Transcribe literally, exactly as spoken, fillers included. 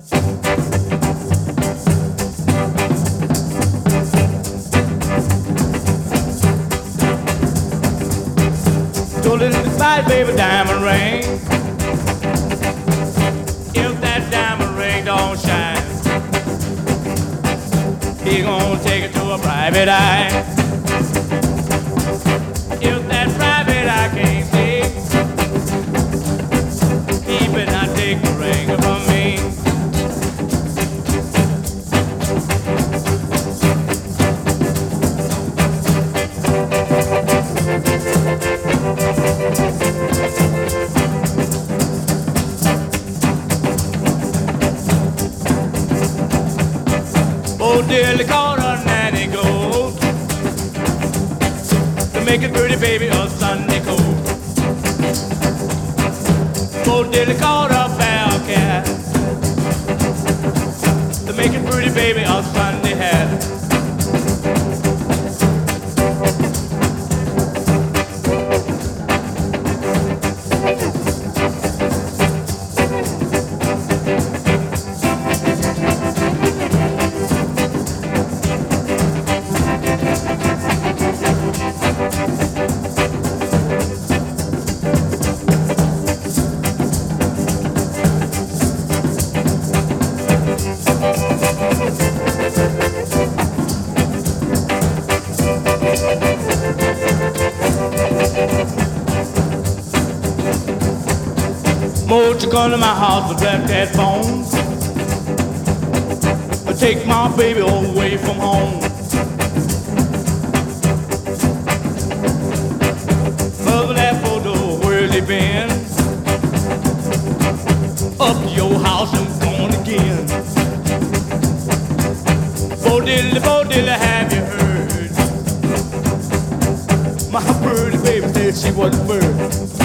Told her to buy baby diamond ring. If that diamond ring don't shine, he gonna take it to a private eye. If that private eye can't see, he better not take the ring from me. Oh, dearly caught a nanny goat to make a pretty baby a Sunday coat. Oh, dearly caught a bell cat to make a pretty baby a Sunday hat. Won't you come to my house and black that phone? Or take my baby away from home. Mother, that photo, where's he been? Up to your house and gone again. Bo diddly, bo diddly, have you heard? My pretty baby said she was a bird.